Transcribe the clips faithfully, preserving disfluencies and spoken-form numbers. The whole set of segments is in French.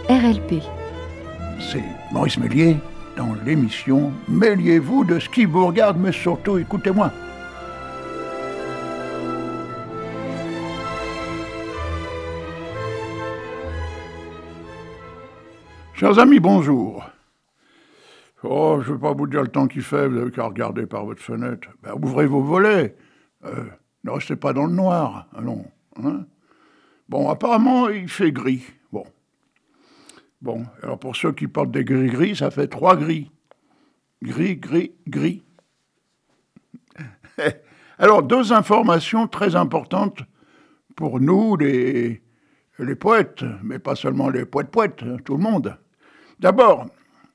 R L P. C'est Maurice Méliès dans l'émission « Mêliez-vous de ce qui vous regarde, mais surtout écoutez-moi ». Chers amis, bonjour. Oh, je ne vais pas vous dire le temps qu'il fait, vous n'avez qu'à regarder par votre fenêtre. Ben, ouvrez vos volets, euh, ne restez pas dans le noir, allons. Hein? Bon, apparemment, il fait gris. Bon. Bon, alors pour ceux qui portent des gris-gris, ça fait trois gris. Gris, gris, gris. Alors, deux informations très importantes pour nous, les, les poètes, mais pas seulement les poètes-poètes, tout le monde. D'abord,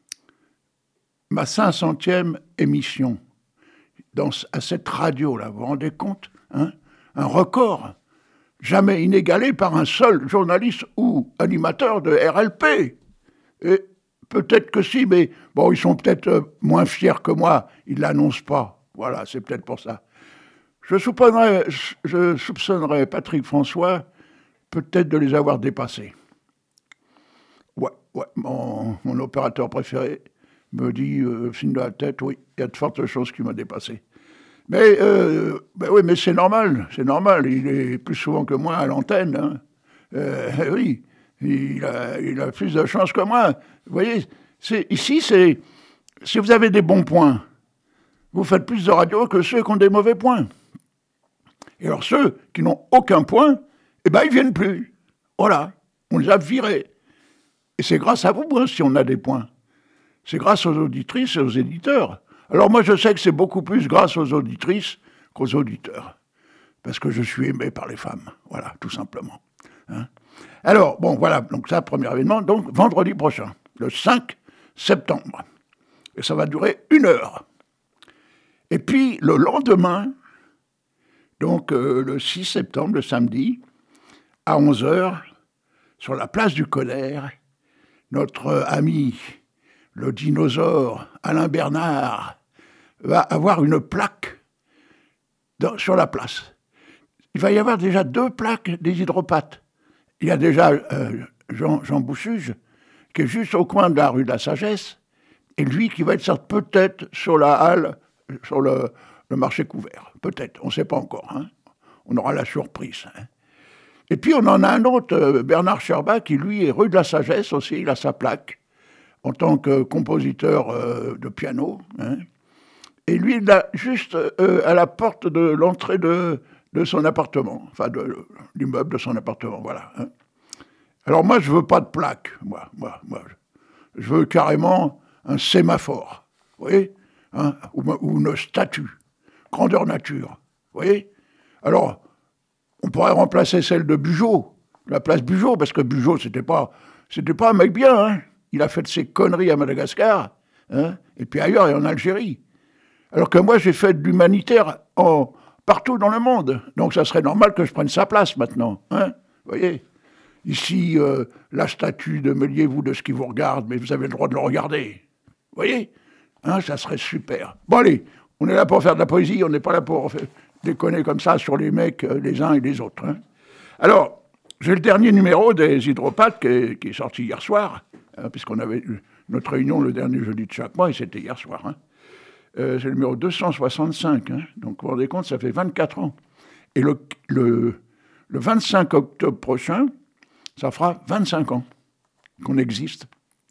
ma cinq centième émission dans, à cette radio-là, vous vous rendez compte, hein? Un record jamais inégalé par un seul journaliste ou animateur de R L P. Et peut-être que si, mais bon, ils sont peut-être moins fiers que moi, ils ne l'annoncent pas. Voilà, c'est peut-être pour ça. Je soupçonnerais, je soupçonnerais Patrick François peut-être de les avoir dépassés. Ouais, ouais, mon, mon opérateur préféré me dit, euh, signe de la tête, oui, il y a de fortes choses qui m'ont dépassé. Mais, euh, ben oui, mais c'est normal, c'est normal, il est plus souvent que moi à l'antenne, hein. Euh, oui, il a, il a plus de chance que moi. Vous voyez, c'est, ici, c'est, si vous avez des bons points, vous faites plus de radio que ceux qui ont des mauvais points. Et alors ceux qui n'ont aucun point, eh ben ils viennent plus. Voilà, on les a virés. Et c'est grâce à vous, hein, si on a des points. C'est grâce aux auditrices et aux éditeurs. Alors moi, je sais que c'est beaucoup plus grâce aux auditrices qu'aux auditeurs. Parce que je suis aimé par les femmes. Voilà, tout simplement. Hein? Alors, bon, voilà, donc ça, premier événement. Donc, vendredi prochain, le cinq septembre. Et ça va durer une heure. Et puis, le lendemain, donc euh, le six septembre, le samedi, à onze heures, sur la place du Colère, notre ami, le dinosaure Alain Bernard, va avoir une plaque dans, sur la place. Il va y avoir déjà deux plaques des hydropathes. Il y a déjà euh, Jean, Jean Boussuge, qui est juste au coin de la rue de la Sagesse, et lui qui va être peut-être sur la halle, sur le, le marché couvert. Peut-être, on ne sait pas encore. Hein. On aura la surprise. Hein. Et puis on en a un autre, euh, Bernard Scherbach, qui lui est rue de la Sagesse aussi, il a sa plaque, en tant que compositeur euh, de piano. Hein. Et lui, il a juste euh, à la porte de l'entrée de, de son appartement, enfin de, de l'immeuble de son appartement, voilà. Hein. Alors moi, je veux pas de plaque, moi, moi, moi. Je veux carrément un sémaphore, vous voyez, hein, ou, ou une statue, grandeur nature, vous voyez. Alors, on pourrait remplacer celle de Bugeaud, la place Bugeaud, parce que Bugeaud, c'était pas, c'était pas un mec bien, hein. Il a fait de ses conneries à Madagascar, hein, et puis ailleurs et en Algérie. Alors que moi, j'ai fait de l'humanitaire en, partout dans le monde. Donc ça serait normal que je prenne sa place maintenant. Hein, vous voyez, ici, euh, la statue de Mêliez-vous de ce qui vous regarde, mais vous avez le droit de le regarder. Vous voyez, hein, ça serait super. Bon allez, on est là pour faire de la poésie, on n'est pas là pour déconner comme ça sur les mecs, euh, les uns et les autres. Hein. Alors, j'ai le dernier numéro des hydropathes qui est, qui est sorti hier soir, hein, puisqu'on avait notre réunion le dernier jeudi de chaque mois, et c'était hier soir. Hein. Euh, c'est le numéro deux cent soixante-cinq, hein. Donc vous vous rendez compte, ça fait vingt-quatre ans. Et le, le, le vingt-cinq octobre prochain, ça fera vingt-cinq ans qu'on existe.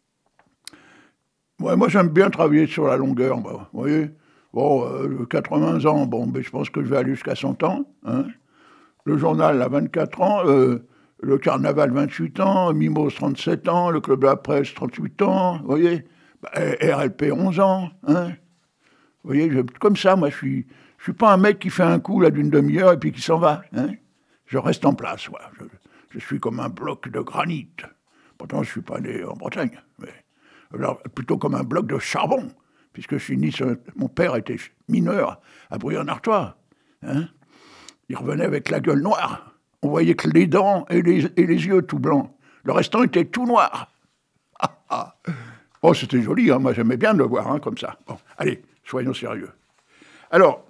Ouais, moi, j'aime bien travailler sur la longueur, bah, vous voyez. Bon, euh, quatre-vingts ans, bon, ben, je pense que je vais aller jusqu'à cent ans. Hein. Le journal a vingt-quatre ans, euh, le carnaval vingt-huit ans, Mimos trente-sept ans, le club de la presse trente-huit ans, vous voyez. Bah, R L P onze ans, hein. Vous voyez, je, comme ça, moi, je suis, je suis pas un mec qui fait un coup là d'une demi-heure et puis qui s'en va. Hein. Je reste en place, ouais. je, je suis comme un bloc de granit. Pourtant, je suis pas né en Bretagne, mais alors, plutôt comme un bloc de charbon, puisque je suis né, mon père était mineur à Brouillard-en-Artois. Hein. Il revenait avec la gueule noire. On voyait que les dents et les, et les yeux tout blancs. Le restant était tout noir. Ah, ah. Oh, c'était joli, hein. Moi j'aimais bien de le voir, hein, comme ça. Bon, allez. Soyons sérieux. Alors,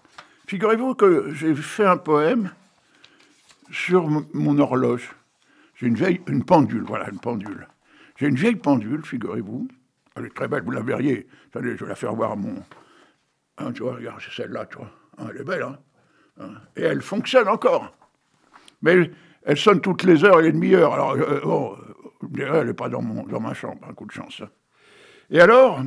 figurez-vous que j'ai fait un poème sur m- mon horloge. J'ai une vieille, une pendule, voilà, une pendule. J'ai une vieille pendule, figurez-vous. Elle est très belle, vous la verriez. Attendez, je vais la faire voir à mon... Hein, tu vois, regarde, c'est celle-là, tu vois. Hein, elle est belle, hein, hein. Et elle fonctionne encore. Mais elle sonne toutes les heures et les demi-heures. Alors, euh, bon, je dirais, elle n'est pas dans, mon, dans ma chambre, un coup de chance. Hein. Et alors,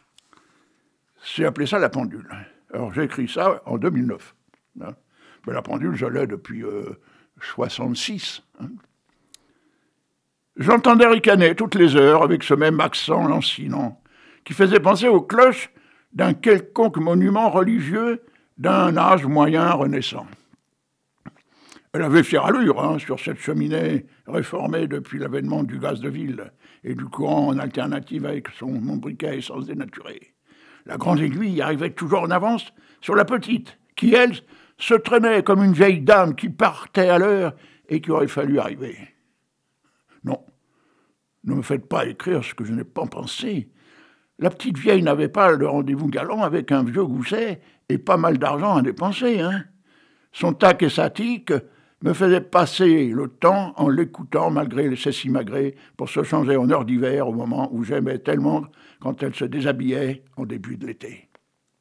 j'ai appelé ça la pendule. Alors, j'ai écrit ça en deux mille neuf. Hein. Mais la pendule, je l'ai depuis euh, soixante-six. Hein. J'entendais ricaner toutes les heures avec ce même accent lancinant qui faisait penser aux cloches d'un quelconque monument religieux d'un âge moyen renaissant. Elle avait fière allure hein, sur cette cheminée réformée depuis l'avènement du gaz de ville et du courant en alternative avec son mon briquet à essence dénaturée. La grande aiguille arrivait toujours en avance sur la petite, qui, elle, se traînait comme une vieille dame qui partait à l'heure et qui aurait fallu arriver. Non, ne me faites pas écrire ce que je n'ai pas pensé. La petite vieille n'avait pas le rendez-vous galant avec un vieux gousset et pas mal d'argent à dépenser. Hein. Son tac et sa tique me faisaient passer le temps en l'écoutant malgré ses simagrées pour se changer en heure d'hiver au moment où j'aimais tellement quand elle se déshabillait en début de l'été.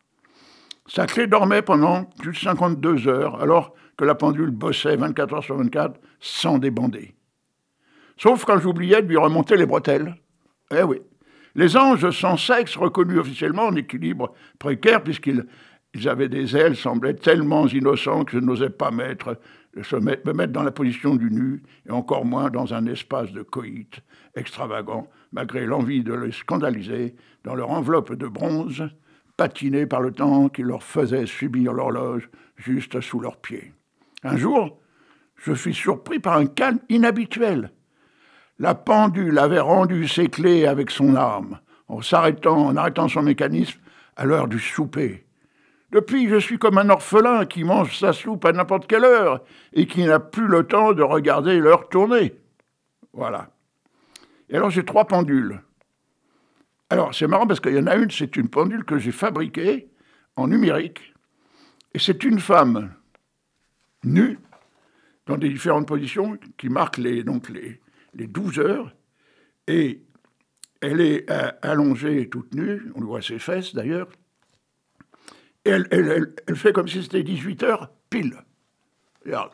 Sa clé dormait pendant plus de cinquante-deux heures alors que la pendule bossait vingt-quatre heures sur vingt-quatre sans débander. Sauf quand j'oubliais de lui remonter les bretelles. Eh oui. Les anges sans sexe, reconnus officiellement en équilibre précaire, puisqu'ils ils avaient des ailes, semblaient tellement innocents que je n'osais pas mettre, me mettre dans la position du nu, et encore moins dans un espace de coït extravagant, malgré l'envie de les scandaliser, dans leur enveloppe de bronze, patinée par le temps qui leur faisait subir l'horloge juste sous leurs pieds. Un jour, je fus surpris par un calme inhabituel. La pendule avait rendu ses clés avec son âme, en s'arrêtant, en arrêtant son mécanisme à l'heure du souper. Depuis, je suis comme un orphelin qui mange sa soupe à n'importe quelle heure et qui n'a plus le temps de regarder l'heure tourner. Voilà. Et alors, j'ai trois pendules. Alors, c'est marrant parce qu'il y en a une, c'est une pendule que j'ai fabriquée en numérique. Et c'est une femme nue, dans des différentes positions, qui marque les, donc les, les douze heures. Et elle est euh, allongée toute nue, on voit ses fesses d'ailleurs. Et elle, elle, elle, elle fait comme si c'était dix-huit heures pile. Regarde.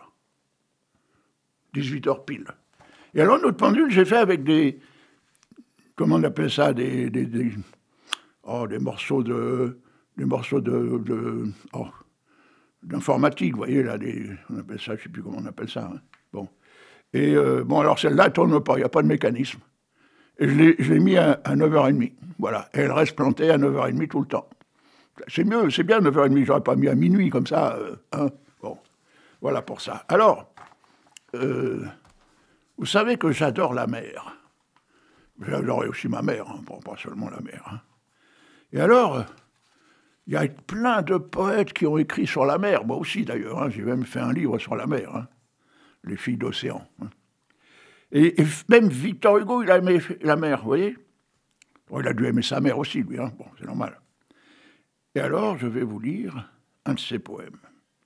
dix-huit heures pile. Et alors, notre pendule, j'ai fait avec des... Comment on appelle ça Des, des, des, oh, des morceaux de... Des morceaux de... de oh, d'informatique, vous voyez, là, des, on appelle ça, je ne sais plus comment on appelle ça. Hein. Bon. Et euh, bon, alors celle-là, elle ne tourne pas, il n'y a pas de mécanisme. Et je l'ai, je l'ai mis à, à neuf heures trente. Voilà. Et elle reste plantée à neuf heures trente tout le temps. C'est mieux, c'est bien neuf heures trente, j'aurais pas mis à minuit comme ça. Euh, hein. Bon, voilà pour ça. Alors, euh, vous savez que j'adore la mer. J'adorais aussi ma mère, hein, bon, pas seulement la mer. Hein. Et alors, il y a plein de poètes qui ont écrit sur la mer, moi aussi d'ailleurs, hein, j'ai même fait un livre sur la mer, hein, Les filles d'océan. Hein. Et, et même Victor Hugo, il a aimé la mer, vous voyez. Bon, il a dû aimer sa mère aussi, lui, hein, bon, c'est normal. Et alors, je vais vous lire un de ses poèmes.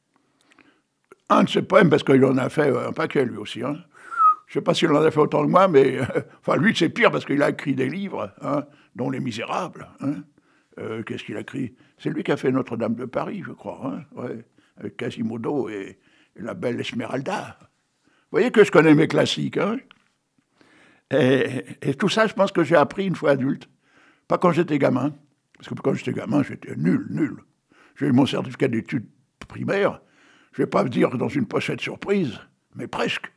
Un de ses poèmes, parce qu'il en a fait un paquet, lui aussi. Hein. Je ne sais pas s'il en a fait autant que moi, mais... Euh, enfin, lui, c'est pire, parce qu'il a écrit des livres, hein, dont Les Misérables. Hein. Euh, qu'est-ce qu'il a écrit? C'est lui qui a fait Notre-Dame de Paris, je crois, hein, ouais, avec Quasimodo et, et la belle Esmeralda. Vous voyez que je connais mes classiques. Hein. Et, et tout ça, je pense que j'ai appris une fois adulte. Pas quand j'étais gamin. Parce que quand j'étais gamin, j'étais nul, nul. J'ai eu mon certificat d'études primaires. Je ne vais pas vous dire dans une pochette surprise, mais presque.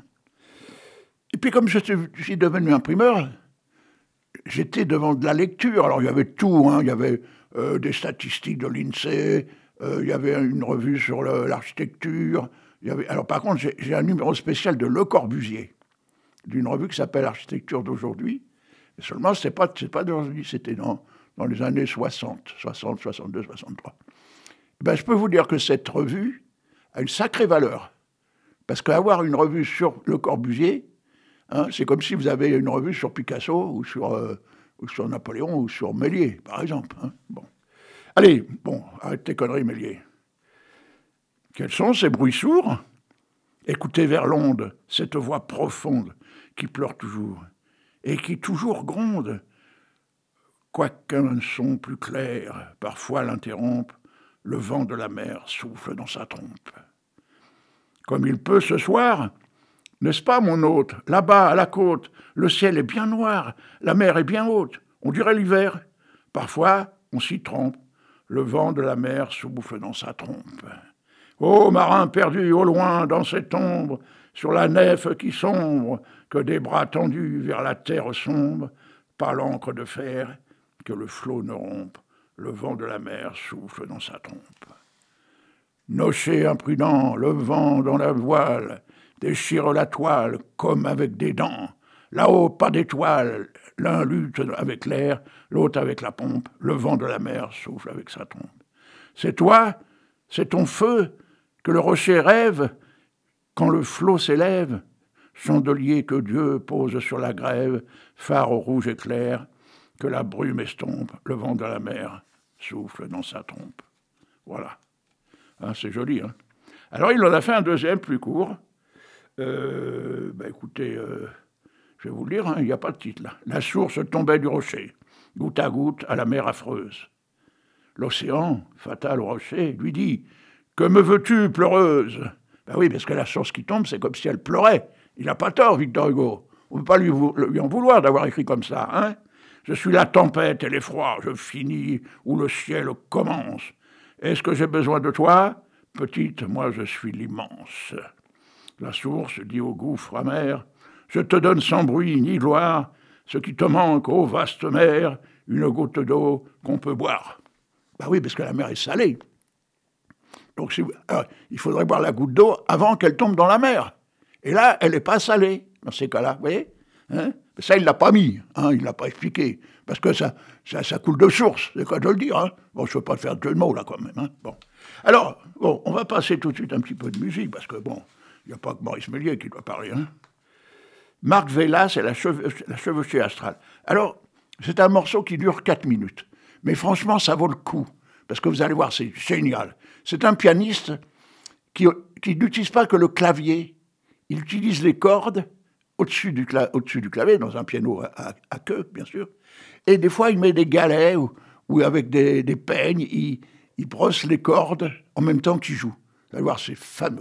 Et puis comme je suis devenu imprimeur, j'étais devant de la lecture. Alors il y avait tout, hein. Il y avait euh, des statistiques de l'INSEE, euh, il y avait une revue sur le, l'architecture. Il y avait... Alors par contre, j'ai, j'ai un numéro spécial de Le Corbusier, d'une revue qui s'appelle Architecture d'aujourd'hui. Et seulement, ce n'est pas, c'est pas d'aujourd'hui, c'était dans... dans les années soixante, soixante, soixante-deux, soixante-trois. Ben, je peux vous dire que cette revue a une sacrée valeur. Parce qu'avoir une revue sur Le Corbusier, hein, c'est comme si vous avez une revue sur Picasso, ou sur, euh, ou sur Napoléon, ou sur Méliès, par exemple. Hein. Bon. Allez, bon, arrête tes conneries, Méliès. Quels sont ces bruits sourds Écoutez vers l'onde cette voix profonde qui pleure toujours et qui toujours gronde, quoiqu'un son plus clair parfois l'interrompe, le vent de la mer souffle dans sa trompe. Comme il peut ce soir, n'est-ce pas mon hôte, là-bas à la côte, le ciel est bien noir, la mer est bien haute, on dirait l'hiver. Parfois, on s'y trompe, le vent de la mer souffle dans sa trompe. Ô marin perdu au loin dans cette ombre, sur la nef qui sombre, que des bras tendus vers la terre sombre, par l'encre de fer, que le flot ne rompe, le vent de la mer souffle dans sa trompe. Nocher imprudent, le vent dans la voile, déchire la toile comme avec des dents. Là-haut, pas d'étoiles, l'un lutte avec l'air, l'autre avec la pompe, le vent de la mer souffle avec sa trompe. C'est toi, c'est ton feu, que le rocher rêve, quand le flot s'élève, chandelier que Dieu pose sur la grève, phare au rouge éclair, que la brume estompe, le vent de la mer souffle dans sa trompe. Voilà. Hein, c'est joli, hein. Alors, il en a fait un deuxième, plus court. Euh, ben, écoutez, euh, je vais vous le lire, hein, il n'y a pas de titre, là. La source tombait du rocher, goutte à goutte à la mer affreuse. L'océan, fatal au rocher, lui dit « Que me veux-tu, pleureuse ?» Ben oui, parce que la source qui tombe, c'est comme si elle pleurait. Il n'a pas tort, Victor Hugo. On ne peut pas lui, lui en vouloir d'avoir écrit comme ça, hein. Je suis la tempête et l'effroi, je finis où le ciel commence. Est-ce que j'ai besoin de toi ? Petite, moi je suis l'immense. La source dit au gouffre amer, je te donne sans bruit ni gloire, ce qui te manque, ô vaste mer, une goutte d'eau qu'on peut boire. Ben oui, parce que la mer est salée. Donc si, euh, il faudrait boire la goutte d'eau avant qu'elle tombe dans la mer. Et là, elle n'est pas salée, dans ces cas-là, vous voyez, hein. Ça, il ne l'a pas mis, hein, il ne l'a pas expliqué, parce que ça, ça, ça coule de source, c'est quoi de le dire. Hein. Bon, je ne veux pas te faire de jeu de mots, là, quand même. Hein. Bon. Alors, bon, on va passer tout de suite un petit peu de musique, parce que, bon, il n'y a pas que Maurice Méliès qui doit parler. Hein. Marc Vellas et la, cheve, la chevauchée astrale. Alors, c'est un morceau qui dure quatre minutes, mais franchement, ça vaut le coup, parce que vous allez voir, c'est génial. C'est un pianiste qui, qui n'utilise pas que le clavier, il utilise les cordes, Au-dessus du, cla- au-dessus du clavier, dans un piano à, à, à queue, bien sûr. Et des fois, il met des galets ou, ou avec des, des peignes, il, il brosse les cordes en même temps qu'il joue. Vous allez voir, c'est fameux.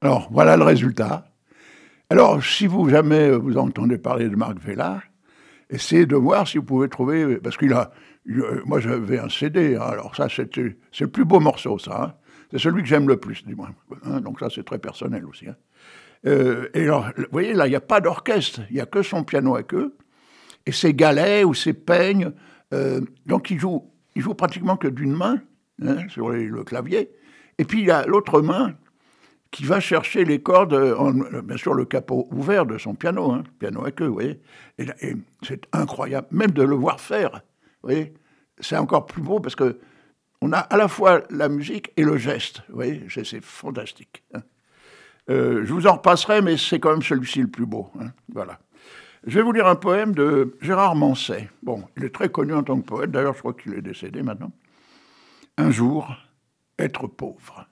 Alors, voilà le résultat. Alors, si vous jamais vous entendez parler de Marc Vella, essayez de voir si vous pouvez trouver, parce qu'il a, moi j'avais un C D, hein, alors ça c'était, c'est le plus beau morceau ça, hein, c'est celui que j'aime le plus du moins, hein, donc ça c'est très personnel aussi. Hein. Euh, et alors, vous voyez là, il n'y a pas d'orchestre, il n'y a que son piano à queue, et ses galets ou ses peignes, euh, donc il joue, il joue pratiquement que d'une main, hein, sur les, le clavier, et puis il a l'autre main qui va chercher les cordes, en, bien sûr le capot ouvert de son piano, hein, piano à queue, vous voyez. Et, et c'est incroyable, même de le voir faire, vous voyez. C'est encore plus beau parce que on a à la fois la musique et le geste, vous voyez. C'est fantastique. Hein. Euh, je vous en repasserai, mais c'est quand même celui-ci le plus beau. Hein, voilà. Je vais vous lire un poème de Gérard Manset. Bon, il est très connu en tant que poète, d'ailleurs je crois qu'il est décédé maintenant. Un jour, être pauvre.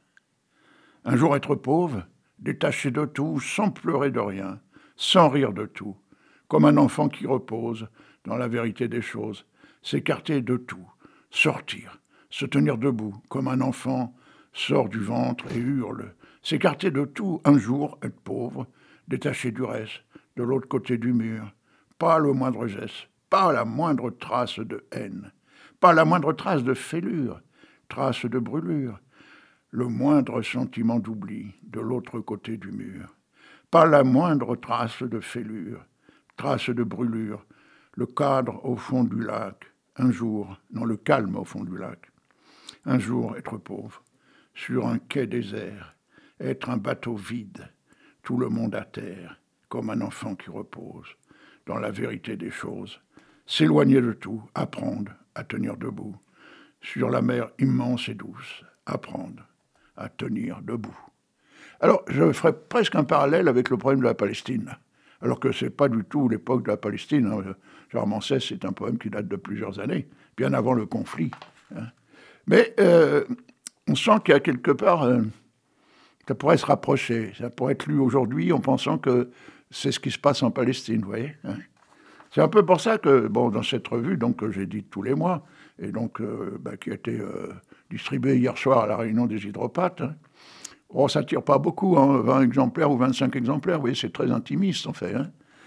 Un jour être pauvre, détaché de tout, sans pleurer de rien, sans rire de tout, comme un enfant qui repose dans la vérité des choses, s'écarter de tout, sortir, se tenir debout, comme un enfant sort du ventre et hurle, s'écarter de tout, un jour être pauvre, détaché du reste, de l'autre côté du mur, pas le moindre geste, pas la moindre trace de haine, pas la moindre trace de fêlure, trace de brûlure, le moindre sentiment d'oubli de l'autre côté du mur. Pas la moindre trace de fêlure, trace de brûlure, le cadre au fond du lac, un jour, non le calme au fond du lac, un jour être pauvre, sur un quai désert, être un bateau vide, tout le monde à terre, comme un enfant qui repose, dans la vérité des choses, s'éloigner de tout, apprendre à tenir debout, sur la mer immense et douce, apprendre à tenir debout. Alors, je ferai presque un parallèle avec le problème de la Palestine, alors que ce n'est pas du tout l'époque de la Palestine. Hein. Gérard Manset, c'est un poème qui date de plusieurs années, bien avant le conflit. Hein. Mais euh, on sent qu'il y a quelque part, euh, ça pourrait se rapprocher, ça pourrait être lu aujourd'hui en pensant que c'est ce qui se passe en Palestine, vous voyez. Hein. C'est un peu pour ça que, bon, dans cette revue, donc, que j'édite tous les mois, et donc, euh, bah, qui a été euh, distribuée hier soir à la réunion des hydropathes, hein. Oh, ça ne tire pas beaucoup, hein, vingt exemplaires ou vingt-cinq exemplaires, vous voyez, c'est très intimiste, en fait. Hein.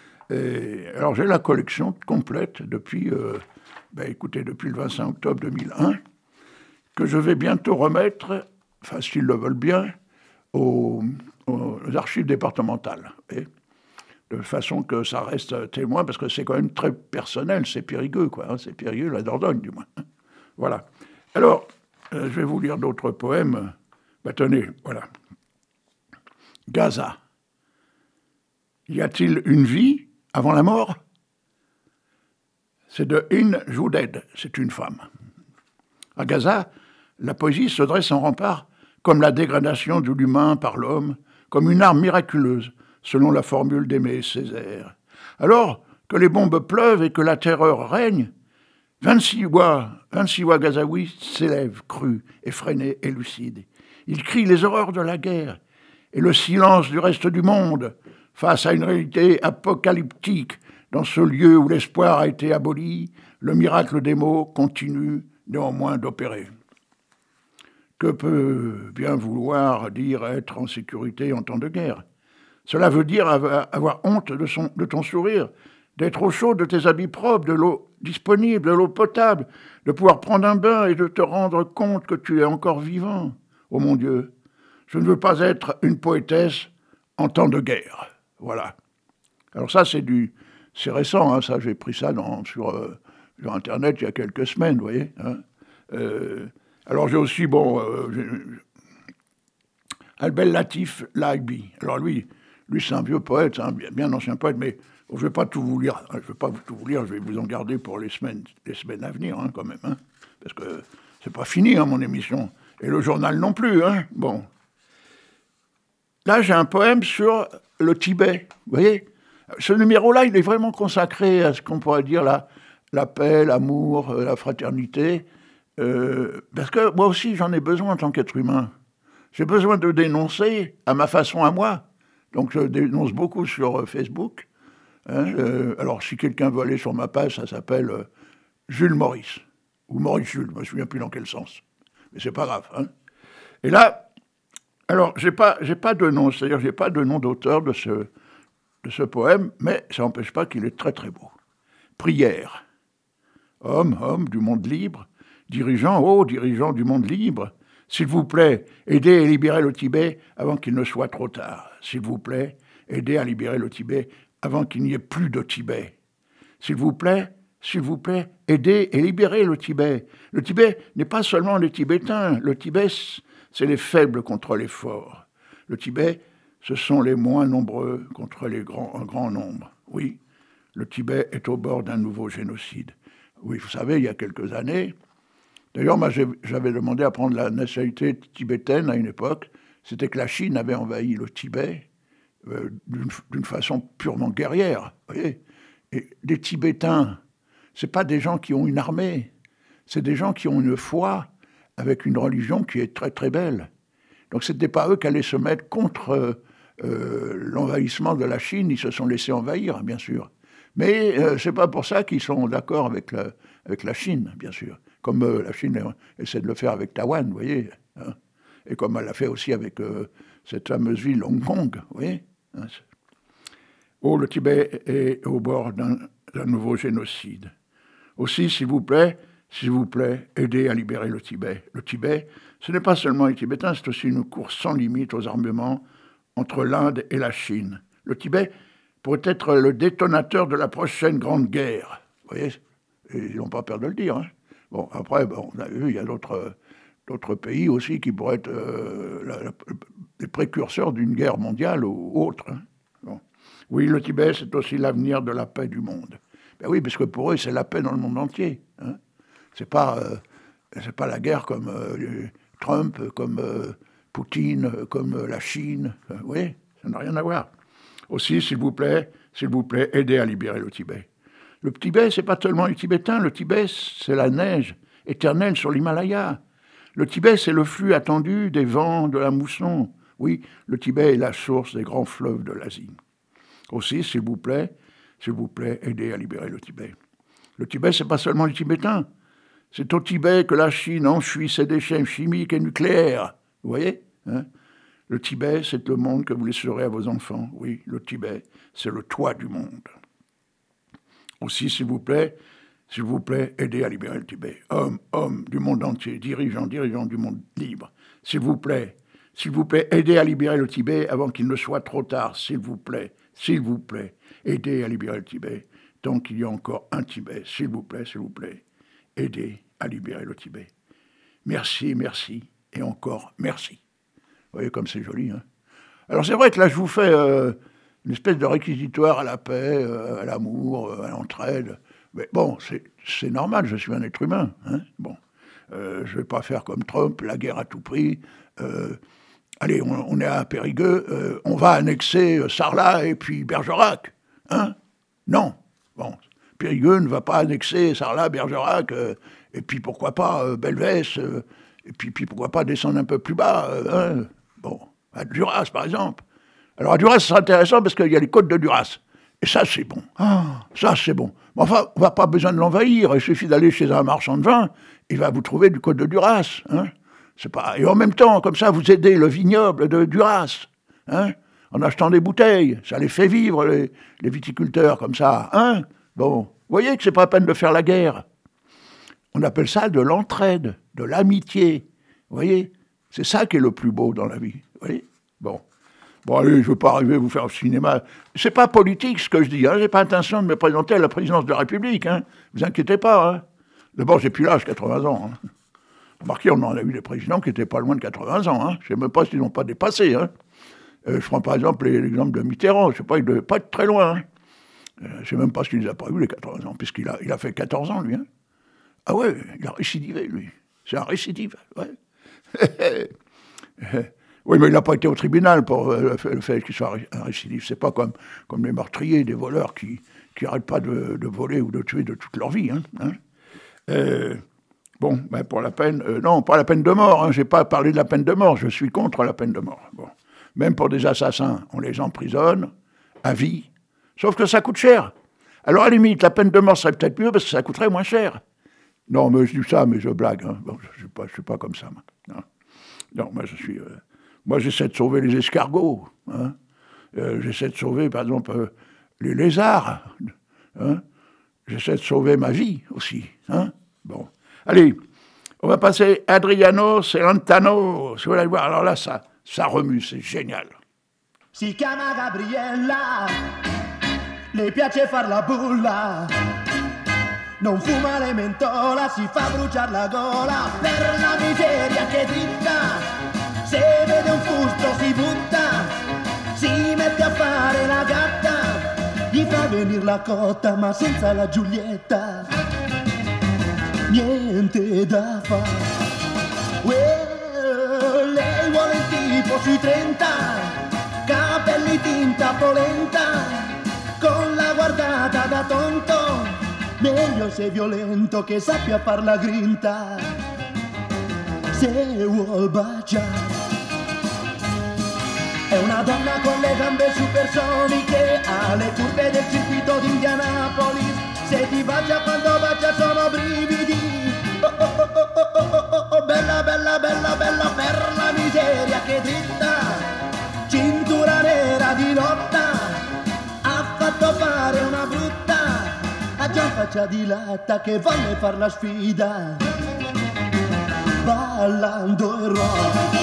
Et, alors, j'ai la collection complète depuis, euh, bah, écoutez, depuis le vingt-cinq octobre deux mille un, que je vais bientôt remettre, enfin, s'ils le veulent bien, aux, aux archives départementales, vous voyez, de façon que ça reste témoin, parce que c'est quand même très personnel, c'est périgueux, quoi, hein, c'est périgueux, la Dordogne, du moins. Voilà. Alors, euh, je vais vous lire d'autres poèmes. Ben, tenez, voilà. Gaza. Y a-t-il une vie avant la mort? C'est de In Jouded, c'est une femme. À Gaza, la poésie se dresse en rempart comme la dégradation de l'humain par l'homme, comme une arme miraculeuse, selon la formule d'Aimé Césaire. Alors que les bombes pleuvent et que la terreur règne, vingt-six voix, vingt-six voix gazaouis s'élèvent, crues, effrénées et lucides. Ils crient les horreurs de la guerre et le silence du reste du monde face à une réalité apocalyptique. Dans ce lieu où l'espoir a été aboli, le miracle des mots continue néanmoins d'opérer. Que peut bien vouloir dire être en sécurité en temps de guerre? Cela veut dire avoir honte de, son, de ton sourire, d'être au chaud de tes habits propres, de l'eau disponible, de l'eau potable, de pouvoir prendre un bain et de te rendre compte que tu es encore vivant. Oh mon Dieu, je ne veux pas être une poétesse en temps de guerre. Voilà. Alors ça, c'est du, c'est récent, hein, ça, j'ai pris ça dans, sur, euh, sur Internet il y a quelques semaines, vous voyez. Hein. Euh, alors j'ai aussi, bon, euh, Albel Latif Laïbi. Alors lui, lui c'est un vieux poète, un bien, bien ancien poète, mais bon, je ne vais pas tout vous lire. Je ne vais pas tout vous lire, je vais vous en garder pour les semaines, les semaines à venir, hein, quand même, hein, parce que c'est pas fini, hein, mon émission. Et le journal non plus, hein. Bon. Là, j'ai un poème sur le Tibet, vous voyez. Ce numéro-là, il est vraiment consacré à ce qu'on pourrait dire la, la paix, l'amour, la fraternité, euh, parce que moi aussi, j'en ai besoin en tant qu'être humain. J'ai besoin de dénoncer à ma façon à moi. Donc, je dénonce beaucoup sur euh, Facebook. Hein, euh, alors, si quelqu'un veut aller sur ma page, ça s'appelle euh, Jules Maurice, ou Maurice Jules, je ne me souviens plus dans quel sens. Mais c'est pas grave. Hein. Et là, Alors, j'ai pas, j'ai pas de nom, c'est-à-dire j'ai pas de nom d'auteur de ce, de ce poème, mais ça n'empêche pas qu'il est très très beau. Prière. Homme, homme du monde libre, dirigeant, oh, dirigeant du monde libre, s'il vous plaît, aidez à libérer le Tibet avant qu'il ne soit trop tard. S'il vous plaît, aidez à libérer le Tibet avant qu'il n'y ait plus de Tibet. S'il vous plaît, s'il vous plaît, aidez et libérez le Tibet. Le Tibet n'est pas seulement les Tibétains. Le Tibet, c'est les faibles contre les forts. Le Tibet, ce sont les moins nombreux contre les grands, un grand nombre. Oui, le Tibet est au bord d'un nouveau génocide. Oui, vous savez, il y a quelques années, d'ailleurs, moi, j'avais demandé à prendre la nationalité tibétaine à une époque, c'était que la Chine avait envahi le Tibet euh, d'une, d'une façon purement guerrière, vous voyez. Et les Tibétains, ce n'est pas des gens qui ont une armée, c'est des gens qui ont une foi avec une religion qui est très très belle. Donc ce n'était pas eux qui allaient se mettre contre euh, l'envahissement de la Chine, ils se sont laissés envahir, bien sûr. Mais euh, ce n'est pas pour ça qu'ils sont d'accord avec la, avec la Chine, bien sûr. Comme euh, la Chine essaie de le faire avec Taïwan, vous voyez. Hein, et comme elle l'a fait aussi avec euh, cette fameuse ville Hong Kong, vous voyez. Hein, oh, le Tibet est au bord d'un, d'un nouveau génocide. Aussi, s'il vous plaît, s'il vous plaît, aidez à libérer le Tibet. Le Tibet, ce n'est pas seulement les Tibétains, c'est aussi une course sans limite aux armements entre l'Inde et la Chine. Le Tibet pourrait être le détonateur de la prochaine grande guerre. Vous voyez, et ils n'ont pas peur de le dire. Hein. Bon, après, bon, on a vu, il y a d'autres, d'autres pays aussi qui pourraient être euh, la, la, les précurseurs d'une guerre mondiale ou autre. Hein. Bon. Oui, le Tibet, c'est aussi l'avenir de la paix du monde. Ben oui, parce que pour eux, c'est la paix dans le monde entier. Hein. C'est pas, euh, c'est pas la guerre comme euh, Trump, comme euh, Poutine, comme euh, la Chine. Euh, oui, ça n'a rien à voir. Aussi, s'il vous plaît, s'il vous plaît, aidez à libérer le Tibet. Le Tibet, c'est pas seulement les Tibétains. Le Tibet, c'est la neige éternelle sur l'Himalaya. Le Tibet, c'est le flux attendu des vents de la mousson. Oui, le Tibet est la source des grands fleuves de l'Asie. Aussi, s'il vous plaît, s'il vous plaît, aidez à libérer le Tibet. Le Tibet, c'est pas seulement les Tibétains. C'est au Tibet que la Chine enfuit ses déchets chimiques et nucléaires. Vous voyez, hein? Le Tibet, c'est le monde que vous laisserez à vos enfants. Oui, le Tibet, c'est le toit du monde. Aussi, s'il vous plaît, s'il vous plaît, aidez à libérer le Tibet. Hommes, hommes du monde entier, dirigeants, dirigeants du monde libre. S'il vous plaît, s'il vous plaît, aidez à libérer le Tibet avant qu'il ne soit trop tard. S'il vous plaît, s'il vous plaît, aidez à libérer le Tibet tant qu'il y a encore un Tibet. S'il vous plaît, s'il vous plaît, aidez à libérer le Tibet. Merci, merci, et encore merci. Vous voyez comme c'est joli. Hein. Alors c'est vrai que là, je vous fais euh, une espèce de réquisitoire à la paix, euh, à l'amour, euh, à l'entraide. Mais bon, c'est, c'est normal, je suis un être humain. Hein. Bon, euh, je ne vais pas faire comme Trump, la guerre à tout prix. Euh, allez, on, on est à Périgueux, euh, on va annexer Sarlat et puis Bergerac. Hein. Non. Bon, Périgueux ne va pas annexer Sarlat, Bergerac, euh, et puis pourquoi pas euh, Belvès, euh, et puis, puis pourquoi pas descendre un peu plus bas. Euh, hein. Bon, à Duras, par exemple. Alors, à Duras, c'est intéressant parce qu'il y a les côtes de Duras. Et ça, c'est bon. Ah, ça, c'est bon. Mais enfin, on n'a pas besoin de l'envahir. Il suffit d'aller chez un marchand de vin. Il va vous trouver du côte de Duras. Hein. C'est pas... Et en même temps, comme ça, vous aidez le vignoble de Duras. Hein, en achetant des bouteilles. Ça les fait vivre, les, les viticulteurs, comme ça. Hein. Bon, vous voyez que c'est pas la peine de faire la guerre. On appelle ça de l'entraide, de l'amitié. Vous voyez, c'est ça qui est le plus beau dans la vie. Vous voyez. Bon. Bon, allez, je ne veux pas arriver à vous faire le cinéma. C'est pas politique ce que je dis. Hein. Je n'ai pas intention de me présenter à la présidence de la République. Hein. Vous inquiétez pas. Hein. D'abord, j'ai plus l'âge, quatre-vingts ans. Hein. Remarquez, on en a eu des présidents qui n'étaient pas loin de quatre-vingts ans. Hein. Je ne sais même pas s'ils n'ont pas dépassé. Hein. Euh, je prends par exemple l'exemple de Mitterrand. Je ne sais pas, il ne devait pas être très loin. Hein. Euh, je ne sais même pas s'il ne les a pas eu, les quatre-vingts ans, puisqu'il a, il a fait quatorze ans, lui. Hein. Ah ouais, il a récidivé, lui. C'est un récidive, ouais. Oui, mais il n'a pas été au tribunal pour euh, le fait qu'il soit un récidive. C'est pas comme, comme les meurtriers, des voleurs qui n'arrêtent pas de, de voler ou de tuer de toute leur vie. Hein, hein. Euh, bon, ben pour la peine... Euh, non, pas la peine de mort. Hein, je n'ai pas parlé de la peine de mort. Je suis contre la peine de mort. Bon. Même pour des assassins, on les emprisonne à vie. Sauf que ça coûte cher. Alors, à la limite, la peine de mort serait peut-être mieux parce que ça coûterait moins cher. Non, mais je dis ça, mais je blague. Hein. Bon, je ne suis, suis pas comme ça. Moi. Non. non, moi, je suis euh, Moi, j'essaie de sauver les escargots. Hein. Euh, j'essaie de sauver, par exemple, euh, les lézards. Hein. J'essaie de sauver ma vie aussi. Hein. Bon. Allez, on va passer Adriano Celentano. Si vous voulez voir, alors là, ça, ça remue, c'est génial. Si chiama Gabriella, le piace far la bulla, non fuma le mentola, si fa bruciare la gola, per la miseria che dritta, se vede un fusto si butta, si mette a fare la gatta, gli fa venire la cotta ma senza la Giulietta, niente da fare. Well, lei vuole il tipo sui trenta, capelli tinta polenta, con la guardata da tonto, meglio se violento che sappia far la grinta, se vuol baciare. È una donna con le gambe supersoniche, ha le curve del circuito di Indianapolis, se ti bacia quando bacia sono brividi. Oh, oh, oh, oh, oh, oh, oh, oh, bella, bella, bella, bella, per la miseria che dritta, cintura nera di lotta, ha fatto fare una brutta, ha già faccia di latta che volle far la sfida, ballando il rock.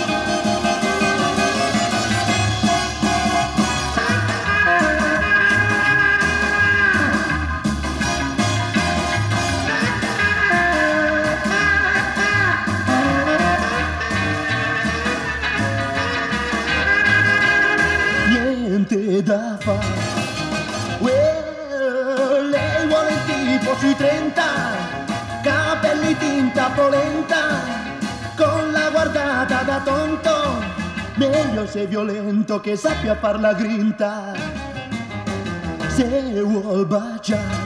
Da fare. Well, lei vuole il tipo sui trenta, capelli tinta polenta, con la guardata da tonto, meglio se violento che sappia far la grinta, se vuol baciare.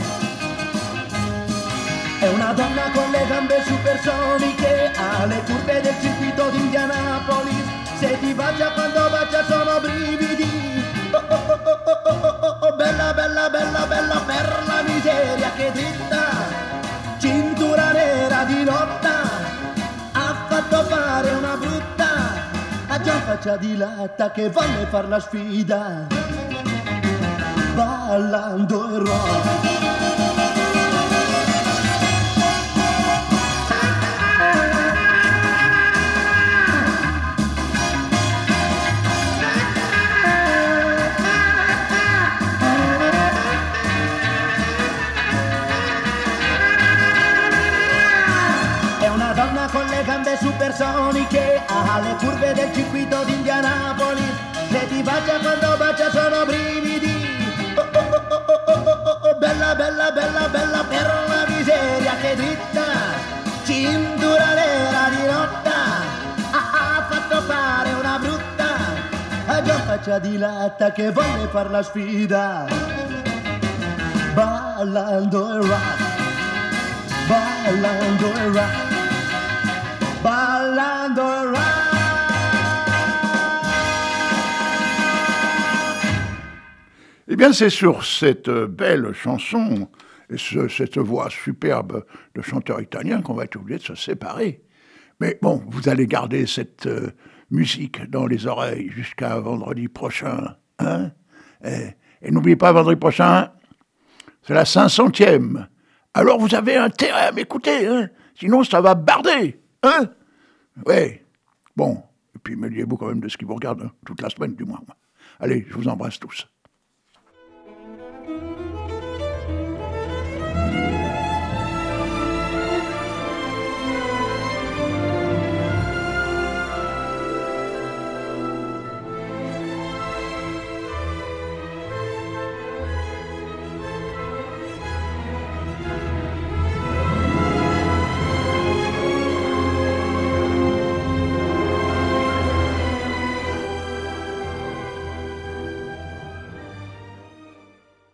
È una donna con le gambe supersoniche, ha le curve del circuito di Indianapolis, se ti bacia quando bacia sono brividi. Oh, oh, oh, oh, oh, oh, oh, bella, bella, bella, bella, per la miseria che dritta, cintura nera di lotta, ha fatto fare una brutta, ha già faccia di latta che volle far la sfida, ballando il rock. Con le gambe supersoniche, ha le curve del circuito di Indianapolis, se ti bacia quando bacia sono brividi. Oh, oh, oh, oh, oh, oh, oh, oh, bella, bella, bella, bella, per la miseria che dritta, cintura nera di lotta, ha, ha fatto fare una brutta, ha già faccia di latta che volle far la sfida, ballando il rock, ballando il rock. Ballando rock. Eh bien, c'est sur cette belle chanson et ce, cette voix superbe de chanteur italien qu'on va être obligé de se séparer. Mais bon, vous allez garder cette euh, musique dans les oreilles jusqu'à vendredi prochain. Hein? Et, et n'oubliez pas, vendredi prochain, c'est la cinq centième. Alors vous avez intérêt à m'écouter, hein? Sinon ça va barder. Hein? Ouais. Bon. Et puis, méfiez-vous quand même de ce qui vous regarde, hein, toute la semaine, du moins. Allez, je vous embrasse tous.